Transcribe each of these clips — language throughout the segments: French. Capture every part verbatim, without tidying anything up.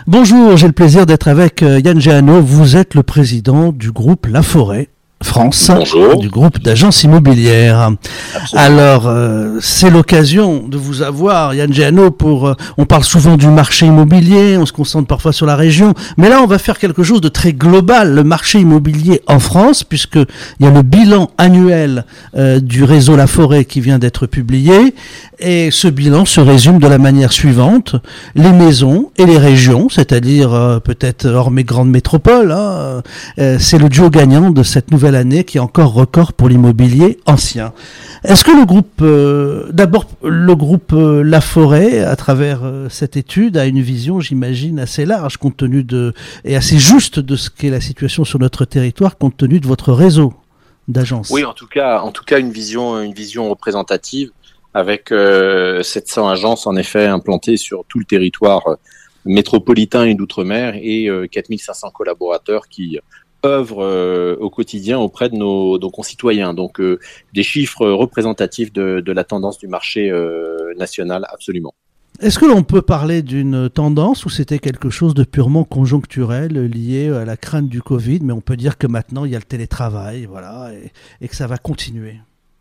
Bonjour, j'ai le plaisir d'être avec Yann Géano. Vous êtes le président du groupe La Forêt France, Bonjour. Du groupe d'agences immobilières. Absolument. Alors, euh, c'est l'occasion de vous avoir, Yann Géano, pour... Euh, on parle souvent du marché immobilier, on se concentre parfois sur la région, mais là, on va faire quelque chose de très global, le marché immobilier en France, puisqu'il y a le bilan annuel euh, du réseau La Forêt qui vient d'être publié, et ce bilan se résume de la manière suivante. Les maisons et les régions, c'est-à-dire euh, peut-être hors mes grandes métropoles, hein, euh, c'est le duo gagnant de cette nouvelle année qui est encore record pour l'immobilier ancien. Est-ce que le groupe, euh, d'abord le groupe euh, La Forêt, à travers euh, cette étude, a une vision, j'imagine, assez large, compte tenu de et assez juste de ce qu'est la situation sur notre territoire, compte tenu de votre réseau d'agences. Oui, en tout cas, en tout cas, une vision, une vision représentative avec euh, sept cents agences en effet implantées sur tout le territoire euh, métropolitain et d'outre-mer et euh, quatre mille cinq cents collaborateurs qui œuvrent euh, au quotidien auprès de nos, nos concitoyens. Donc, euh, des chiffres représentatifs de, de la tendance du marché euh, national, absolument. Est-ce que l'on peut parler d'une tendance ou c'était quelque chose de purement conjoncturel lié à la crainte du Covid, mais on peut dire que maintenant il y a le télétravail, voilà, et, et que ça va continuer?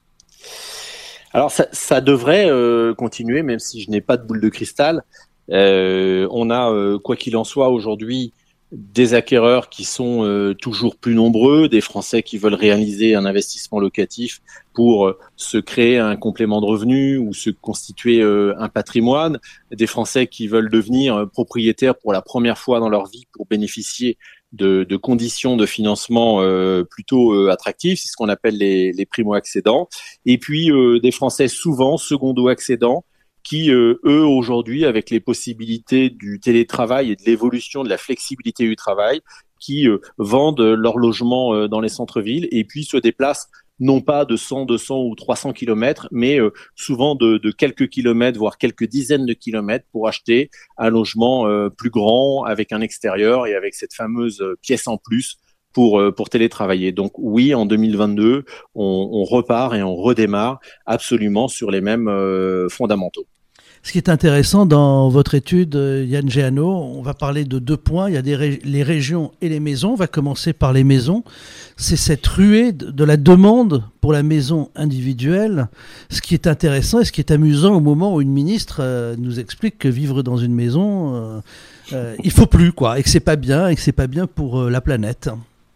Alors, ça, ça devrait euh, continuer, même si je n'ai pas de boule de cristal. Euh, on a, euh, quoi qu'il en soit, aujourd'hui, des acquéreurs qui sont euh, toujours plus nombreux, des Français qui veulent réaliser un investissement locatif pour euh, se créer un complément de revenus ou se constituer euh, un patrimoine, des Français qui veulent devenir euh, propriétaires pour la première fois dans leur vie pour bénéficier de, de conditions de financement euh, plutôt euh, attractives, c'est ce qu'on appelle les, les primo-accédants, et puis euh, des Français souvent secondo-accédants qui, euh, eux, aujourd'hui, avec les possibilités du télétravail et de l'évolution de la flexibilité du travail, qui euh, vendent leur logement euh, dans les centres-villes et puis se déplacent non pas de cent, deux cents ou trois cents kilomètres, mais euh, souvent de, de quelques kilomètres, voire quelques dizaines de kilomètres pour acheter un logement euh, plus grand, avec un extérieur et avec cette fameuse pièce en plus pour pour télétravailler. Donc oui, en deux mille vingt-deux, on, on repart et on redémarre absolument sur les mêmes euh, fondamentaux. Ce qui est intéressant dans votre étude, Yann Géano, on va parler de deux points. Il y a des ré- les régions et les maisons. On va commencer par les maisons. C'est cette ruée de, de la demande pour la maison individuelle. Ce qui est intéressant et ce qui est amusant au moment où une ministre euh, nous explique que vivre dans une maison, euh, euh, il faut plus, quoi, et que c'est pas bien, et que c'est pas bien pour euh, la planète.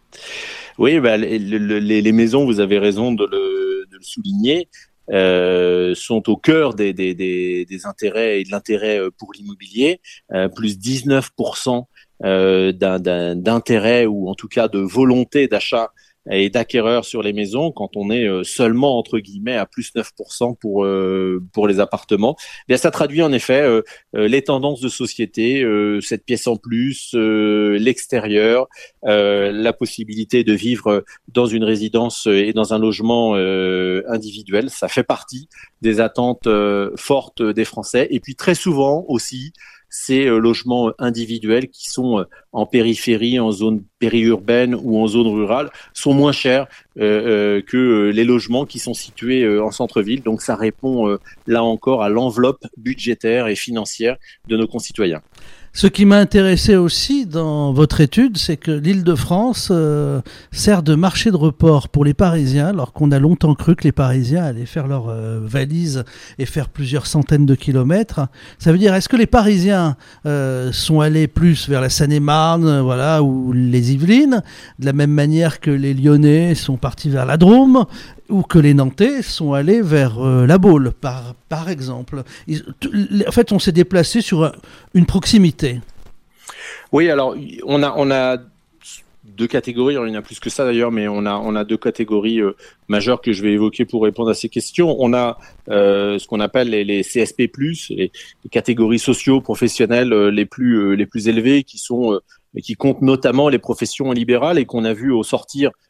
Oui, bah, les, les, les maisons, vous avez raison de le, de le souligner. Euh, sont au cœur des, des, des, des intérêts et de l'intérêt pour l'immobilier, euh, plus dix-neuf pour cent euh, d'un, d'un, d'intérêt ou en tout cas de volonté d'achat et d'acquéreurs sur les maisons, quand on est seulement entre guillemets à plus neuf pour cent pour euh, pour les appartements. Bien, ça traduit en effet euh, les tendances de société, euh, cette pièce en plus, euh, l'extérieur, euh, la possibilité de vivre dans une résidence et dans un logement euh, individuel. Ça fait partie des attentes euh, fortes des Français. Et puis très souvent aussi, ces euh, logements individuels qui sont euh, en périphérie, en zone périurbaine ou en zone rurale, sont moins chers euh, euh, que euh, les logements qui sont situés euh, en centre-ville. Donc ça répond euh, là encore à l'enveloppe budgétaire et financière de nos concitoyens. Ce qui m'a intéressé aussi dans votre étude, c'est que l'Île-de-France euh, sert de marché de report pour les Parisiens, alors qu'on a longtemps cru que les Parisiens allaient faire leur euh, valise et faire plusieurs centaines de kilomètres. Ça veut dire, est-ce que les Parisiens euh, sont allés plus vers la Seine-et-Marne, voilà, ou les Yvelines, de la même manière que les Lyonnais sont partis vers la Drôme, ou que les Nantais sont allés vers euh, la Baule, par, par exemple. Ils, t- en fait, on s'est déplacé sur un, une proximité. Oui, alors on a on a deux catégories, il y en a plus que ça d'ailleurs, mais on a on a deux catégories euh, majeures que je vais évoquer pour répondre à ces questions. On a euh, ce qu'on appelle les, les C S P plus, les, les catégories socio-professionnelles euh, les plus euh, les plus élevées, qui sont euh, qui comptent notamment les professions libérales et qu'on a vu au sortir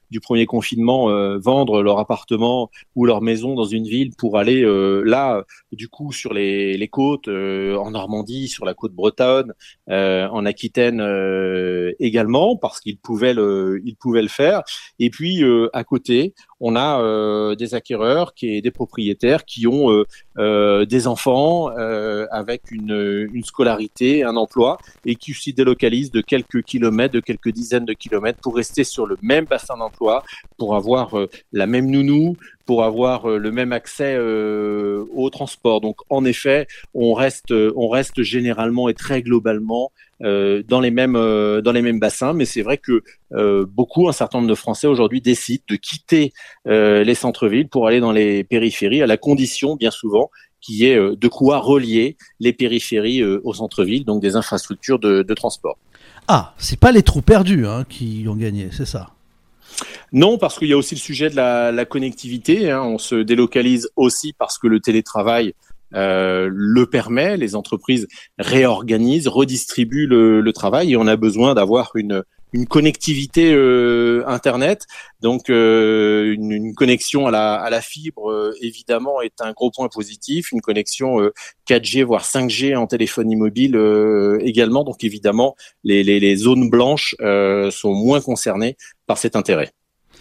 du premier confinement euh, vendre leur appartement ou leur maison dans une ville pour aller euh, là, du coup, sur les, les côtes, euh, en Normandie, sur la côte bretonne, euh, en Aquitaine euh, également, parce qu'ils pouvaient le, ils pouvaient le faire. Et puis euh, à côté, on a euh, des acquéreurs, qui est des propriétaires qui ont euh, euh, des enfants euh, avec une, une scolarité, un emploi, et qui s'y délocalisent de quelques kilomètres, de quelques dizaines de kilomètres pour rester sur le même bassin d'emploi, pour avoir euh, la même nounou, pour avoir euh, le même accès euh, au transport. Donc en effet, on reste, on reste généralement et très globalement euh, dans les mêmes, euh, dans les mêmes bassins, mais c'est vrai que euh, beaucoup, un certain nombre de Français aujourd'hui décident de quitter euh, les centres-villes pour aller dans les périphéries, à la condition, bien souvent, qu'il y ait euh, de quoi relier les périphéries euh, aux centres-villes, donc des infrastructures de, de transport. Ah, c'est pas les trous perdus hein, qui ont gagné, c'est ça? Non, parce qu'il y a aussi le sujet de la, la connectivité. Hein. On se délocalise aussi parce que le télétravail euh, le permet. Les entreprises réorganisent, redistribuent le, le travail et on a besoin d'avoir une, une connectivité euh, Internet. Donc, euh, une, une connexion à la, à la fibre, euh, évidemment, est un gros point positif. Une connexion euh, quatre G, voire cinq G en téléphonie mobile euh, également. Donc, évidemment, les, les, les zones blanches euh, sont moins concernées par cet intérêt.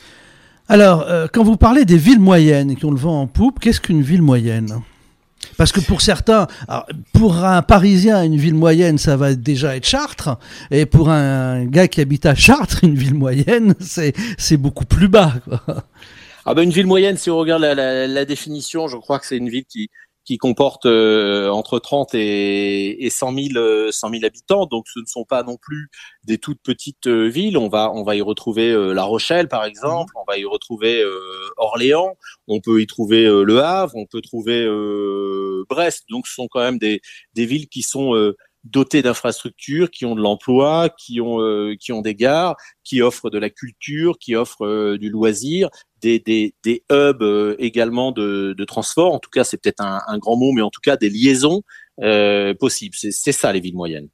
Alors, euh, quand vous parlez des villes moyennes qui ont le vent en poupe, qu'est-ce qu'une ville moyenne ? Parce que pour certains, alors, pour un Parisien, une ville moyenne, ça va déjà être Chartres. Et pour un gars qui habite à Chartres, une ville moyenne, c'est, c'est beaucoup plus bas, quoi. Ah ben, une ville moyenne, si on regarde la, la, la définition, je crois que c'est une ville qui, qui comporte euh, entre trente et, et cent mille, cent mille habitants. Donc, ce ne sont pas non plus des toutes petites euh, villes. On va, on va y retrouver euh, La Rochelle, par exemple. On va y retrouver euh, Orléans. On peut y trouver euh, Le Havre. On peut trouver euh, Brest. Donc, ce sont quand même des, des villes qui sont euh, dotées d'infrastructures, qui ont de l'emploi, qui ont, euh, qui ont des gares, qui offrent de la culture, qui offrent euh, du loisir. Des, des, des hubs euh, également de, de transport. En tout cas, c'est peut-être un, un grand mot, mais en tout cas des liaisons euh, possibles. C'est, c'est ça les villes moyennes.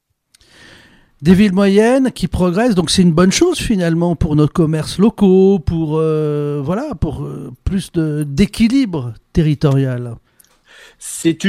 Des villes moyennes qui progressent, donc c'est une bonne chose finalement pour nos commerces locaux, pour euh, voilà, pour euh, plus de, d'équilibre territorial. C'est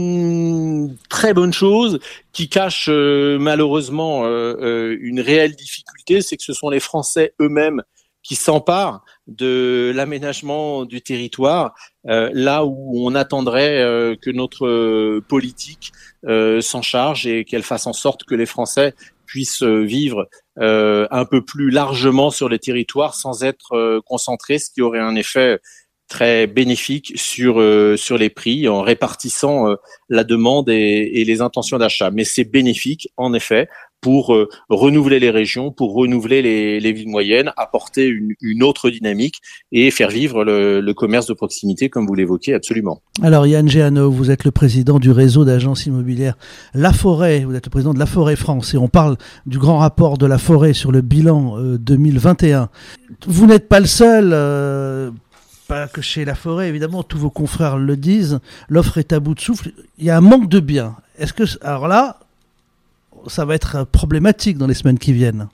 une très bonne chose qui cache euh, malheureusement euh, euh, une réelle difficulté, c'est que ce sont les Français eux-mêmes qui s'emparent de l'aménagement du territoire, euh, là où on attendrait euh, que notre euh, politique euh, s'en charge et qu'elle fasse en sorte que les Français puissent euh, vivre euh, un peu plus largement sur les territoires sans être euh, concentrés, ce qui aurait un effet très bénéfique sur euh, sur les prix en répartissant euh, la demande et, et les intentions d'achat. Mais c'est bénéfique, en effet, pour euh, renouveler les régions, pour renouveler les, les villes moyennes, apporter une, une autre dynamique et faire vivre le, le commerce de proximité, comme vous l'évoquez, absolument. Alors Yann Géano, vous êtes le président du réseau d'agences immobilières La Forêt, vous êtes le président de La Forêt France et on parle du grand rapport de La Forêt sur le bilan euh, deux mille vingt et un. Vous n'êtes pas le seul, euh, pas que chez La Forêt, évidemment, tous vos confrères le disent, l'offre est à bout de souffle, il y a un manque de biens. Est-ce que, alors là, ça va être problématique dans les semaines qui viennent.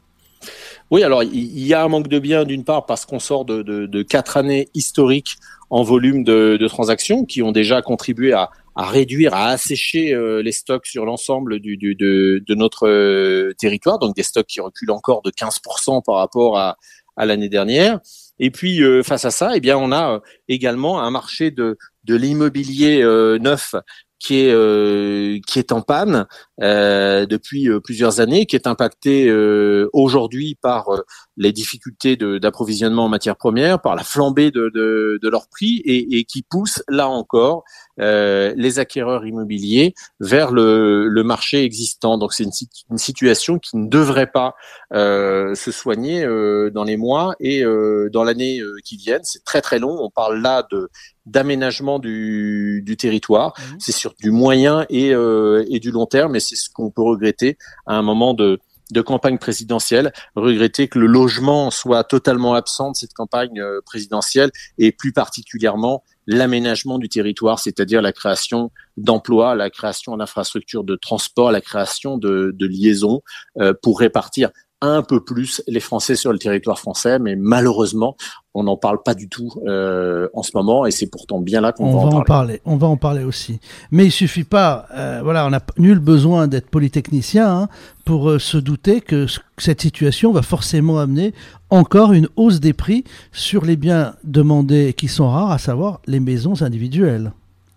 Oui, alors il y a un manque de biens d'une part parce qu'on sort de, de, de quatre années historiques en volume de, de transactions qui ont déjà contribué à, à réduire, à assécher euh, les stocks sur l'ensemble du, du, de, de notre euh, territoire, donc des stocks qui reculent encore de quinze pour cent par rapport à, à l'année dernière. Et puis euh, face à ça, eh bien on a euh, également un marché de, de l'immobilier euh, neuf qui est euh, qui est en panne euh, depuis euh, plusieurs années, qui est impacté euh, aujourd'hui par euh, les difficultés de, d'approvisionnement en matières premières, par la flambée de, de, de leurs prix et, et qui pousse là encore euh, les acquéreurs immobiliers vers le, le marché existant. Donc c'est une, une situation qui ne devrait pas euh, se soigner euh, dans les mois et euh, dans l'année euh, qui viennent. C'est très très long. On parle là de d'aménagement du, du territoire. Mmh. C'est sur du moyen et, euh, et du long terme, et c'est ce qu'on peut regretter à un moment de, de campagne présidentielle, regretter que le logement soit totalement absent de cette campagne euh, présidentielle, et plus particulièrement l'aménagement du territoire, c'est-à-dire la création d'emplois, la création d'infrastructures de transport, la création de, de liaisons euh, pour répartir un peu plus les Français sur le territoire français, mais malheureusement, on n'en parle pas du tout euh, en ce moment, et c'est pourtant bien là qu'on on va, va en, en parler. On va en parler aussi. Mais il suffit pas, euh, voilà, on n'a nul besoin d'être polytechnicien hein, pour euh, se douter que c- cette situation va forcément amener encore une hausse des prix sur les biens demandés qui sont rares, à savoir les maisons individuelles.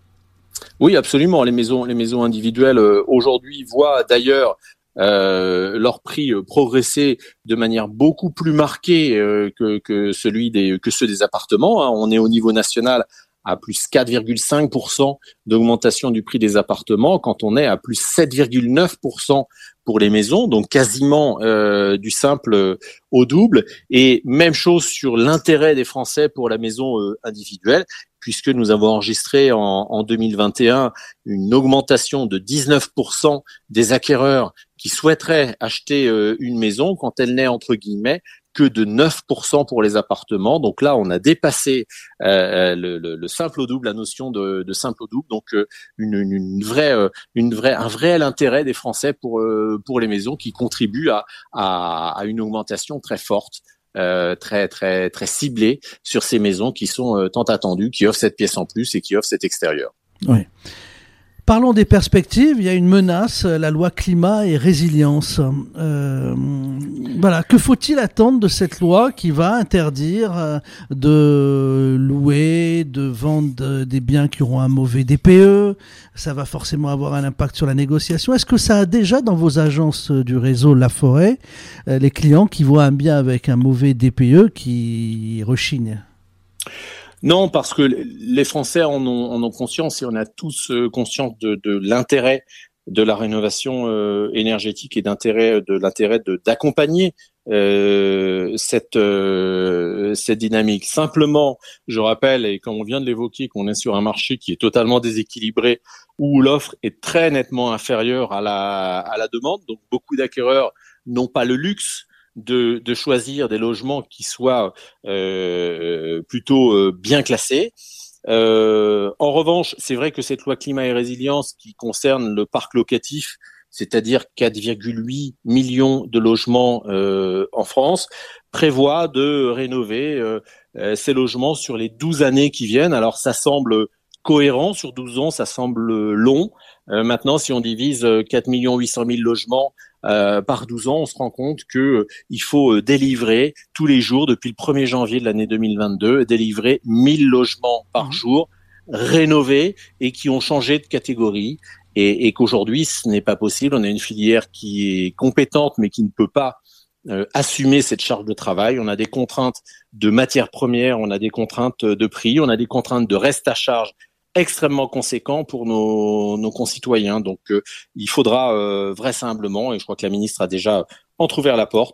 Oui, absolument. Les maisons, les maisons individuelles euh, aujourd'hui voient d'ailleurs euh, leur prix euh, progresser de manière beaucoup plus marquée euh, que, que celui des que ceux des appartements. Hein. On est au niveau national à plus quatre virgule cinq pour cent d'augmentation du prix des appartements, quand on est à plus sept virgule neuf pour cent pour les maisons, donc quasiment euh, du simple au double. Et même chose sur l'intérêt des Français pour la maison euh, individuelle, puisque nous avons enregistré en, en deux mille vingt et un une augmentation de dix-neuf pour cent des acquéreurs qui souhaiteraient acheter euh, une maison quand elle n'est entre guillemets que de neuf pour cent pour les appartements. Donc là, on a dépassé euh, le, le, le simple au double, la notion de, de simple au double. Donc euh, une, une, une vraie, euh, une vraie, un réel intérêt des Français pour euh, pour les maisons, qui contribuent à, à, à une augmentation très forte. Euh, très très très ciblée sur ces maisons qui sont euh, tant attendues, qui offrent cette pièce en plus et qui offrent cet extérieur. Oui. Parlons des perspectives. Il y a une menace, la loi climat et résilience. Euh, voilà. Que faut-il attendre de cette loi qui va interdire de louer, de vendre des biens qui auront un mauvais D P E? Ça va forcément avoir un impact sur la négociation. Est-ce que ça a déjà dans vos agences du réseau La Forêt les clients qui voient un bien avec un mauvais D P E qui rechignent? Non, parce que les Français en ont, en ont conscience, et on a tous conscience de, de l'intérêt de la rénovation euh, énergétique et d'intérêt de l'intérêt de, d'accompagner euh, cette euh, cette dynamique. Simplement, je rappelle, et comme on vient de l'évoquer, qu'on est sur un marché qui est totalement déséquilibré, où l'offre est très nettement inférieure à la à la demande. Donc beaucoup d'acquéreurs n'ont pas le luxe De, de choisir des logements qui soient euh, plutôt euh, bien classés. Euh, en revanche, c'est vrai que cette loi climat et résilience qui concerne le parc locatif, c'est-à-dire quatre virgule huit millions de logements euh, en France, prévoit de rénover euh, euh, ces logements sur les douze années qui viennent. Alors ça semble cohérent, sur douze ans, ça semble long. Euh, maintenant, si on divise quatre millions huit cent mille logements Euh, par douze ans, on se rend compte que euh, il faut euh, délivrer tous les jours, depuis le premier janvier de l'année deux mille vingt-deux, délivrer mille logements par mmh. jour, rénovés et qui ont changé de catégorie, et, et qu'aujourd'hui, ce n'est pas possible. On a une filière qui est compétente, mais qui ne peut pas euh, assumer cette charge de travail. On a des contraintes de matières premières, on a des contraintes de prix, on a des contraintes de reste à charge extrêmement conséquent pour nos, nos concitoyens. Donc, euh, il faudra euh, vraisemblablement, et je crois que la ministre a déjà entrouvert la porte,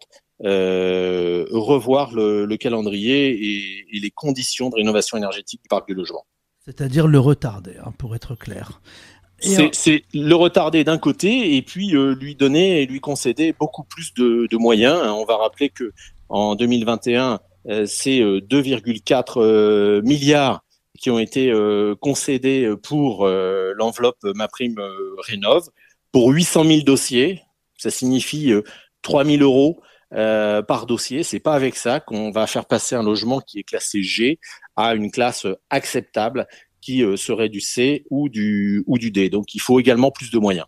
euh, revoir le, le calendrier et, et les conditions de rénovation énergétique du parc de logement. C'est-à-dire le retarder, hein, pour être clair. C'est, c'est le retarder d'un côté, et puis euh, lui donner et lui concéder beaucoup plus de, de moyens. On va rappeler que en deux mille vingt et un, euh, c'est deux virgule quatre euh, milliards qui ont été euh, concédés pour euh, l'enveloppe MaPrime euh, Rénov, pour huit cent mille dossiers. Ça signifie euh, trois mille euros euh, par dossier. C'est pas avec ça qu'on va faire passer un logement qui est classé G à une classe acceptable qui euh, serait du C ou du, ou du D. Donc il faut également plus de moyens.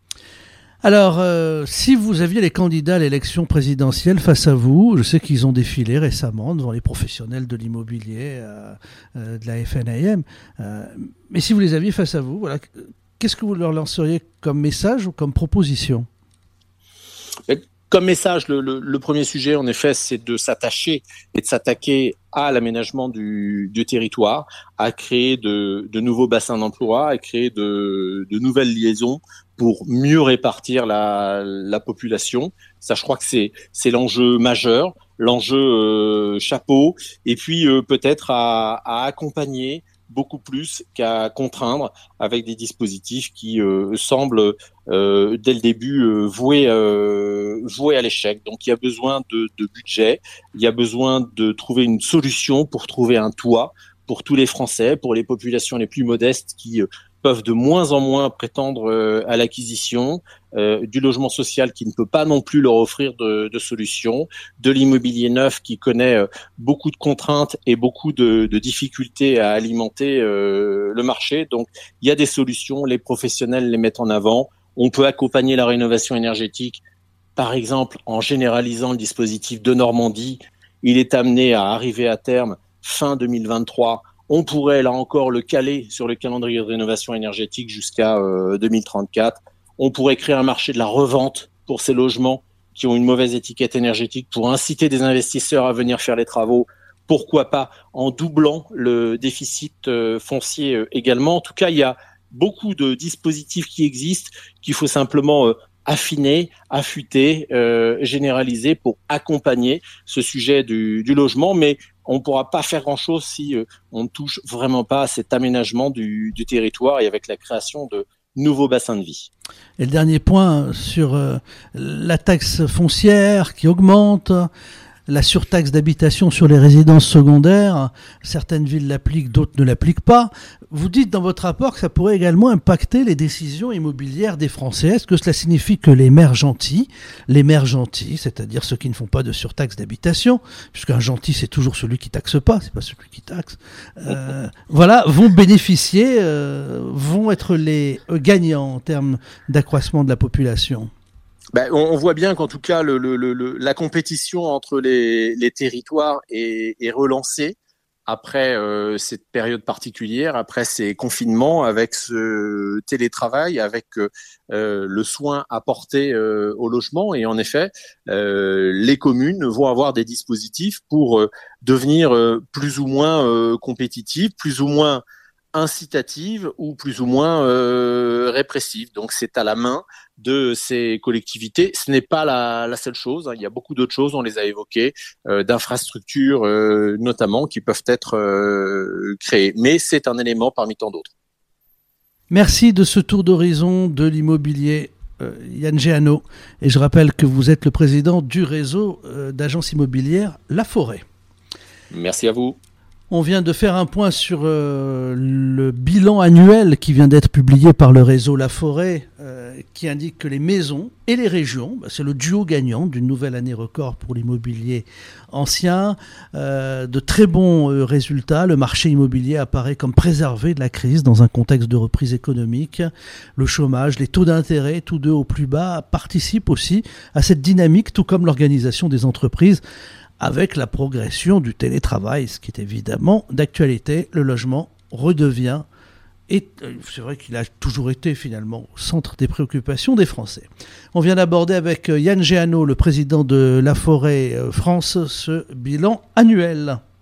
Alors, euh, si vous aviez les candidats à l'élection présidentielle face à vous, je sais qu'ils ont défilé récemment devant les professionnels de l'immobilier, euh, euh, de la F N A I M, euh, mais si vous les aviez face à vous, voilà, qu'est-ce que vous leur lanceriez comme message ou comme proposition ? Comme message, le, le, le premier sujet, en effet, c'est de s'attacher et de s'attaquer à l'aménagement du, du territoire, à créer de, de nouveaux bassins d'emploi, à créer de, de nouvelles liaisons pour mieux répartir la, la population. Ça, je crois que c'est, c'est l'enjeu majeur, l'enjeu euh, chapeau, et puis euh, peut-être à, à accompagner beaucoup plus qu'à contraindre avec des dispositifs qui euh, semblent euh, dès le début euh, voués, euh, voués à l'échec. Donc il y a besoin de, de budget, il y a besoin de trouver une solution pour trouver un toit pour tous les Français, pour les populations les plus modestes qui euh, peuvent de moins en moins prétendre euh, à l'acquisition, euh, du logement social qui ne peut pas non plus leur offrir de, de solutions, de l'immobilier neuf qui connaît euh, beaucoup de contraintes et beaucoup de, de difficultés à alimenter euh, le marché. Donc, il y a des solutions, les professionnels les mettent en avant. On peut accompagner la rénovation énergétique, par exemple, en généralisant le dispositif de Normandie. Il est amené à arriver à terme fin deux mille vingt-trois. On pourrait, là encore, le caler sur le calendrier de rénovation énergétique jusqu'à euh, deux mille trente-quatre. On pourrait créer un marché de la revente pour ces logements qui ont une mauvaise étiquette énergétique pour inciter des investisseurs à venir faire les travaux. Pourquoi pas en doublant le déficit euh, foncier euh, également. En tout cas, il y a beaucoup de dispositifs qui existent qu'il faut simplement euh, affiner, affûter, euh, généraliser pour accompagner ce sujet du, du logement. Mais on ne pourra pas faire grand-chose si euh, on ne touche vraiment pas à cet aménagement du, du territoire et avec la création de nouveaux bassins de vie. Et le dernier point sur euh, la taxe foncière qui augmente, la surtaxe d'habitation sur les résidences secondaires, certaines villes l'appliquent, d'autres ne l'appliquent pas. Vous dites dans votre rapport que ça pourrait également impacter les décisions immobilières des Français. Est-ce que cela signifie que les maires gentils, les maires gentils, c'est-à-dire ceux qui ne font pas de surtaxe d'habitation, puisqu'un gentil c'est toujours celui qui taxe pas, c'est pas celui qui taxe, euh, voilà, vont bénéficier, euh, vont être les gagnants en termes d'accroissement de la population? Ben, on, on voit bien qu'en tout cas, le, le, le, la compétition entre les, les territoires est, est relancée après euh, cette période particulière, après ces confinements, avec ce télétravail, avec euh, le soin apporté euh, au logement. Et en effet, euh, les communes vont avoir des dispositifs pour euh, devenir euh, plus ou moins euh, compétitives, plus ou moins incitative ou plus ou moins euh, répressive. Donc c'est à la main de ces collectivités. Ce n'est pas la, la seule chose, hein. Il y a beaucoup d'autres choses, on les a évoquées, euh, d'infrastructures euh, notamment, qui peuvent être euh, créées. Mais c'est un élément parmi tant d'autres. Merci de ce tour d'horizon de l'immobilier, euh, Yann Géano. Et je rappelle que vous êtes le président du réseau euh, d'agences immobilières La Forêt. Merci à vous. On vient de faire un point sur euh, le bilan annuel qui vient d'être publié par le réseau La Forêt, euh, qui indique que les maisons et les régions, bah, c'est le duo gagnant d'une nouvelle année record pour l'immobilier ancien. Euh, de très bons euh, résultats. Le marché immobilier apparaît comme préservé de la crise dans un contexte de reprise économique. Le chômage, les taux d'intérêt, tous deux au plus bas, participent aussi à cette dynamique, tout comme l'organisation des entreprises, avec la progression du télétravail, ce qui est évidemment d'actualité. Le logement redevient, et c'est vrai qu'il a toujours été finalement au centre des préoccupations des Français. On vient d'aborder avec Yann Géano, le président de La Forêt France, ce bilan annuel.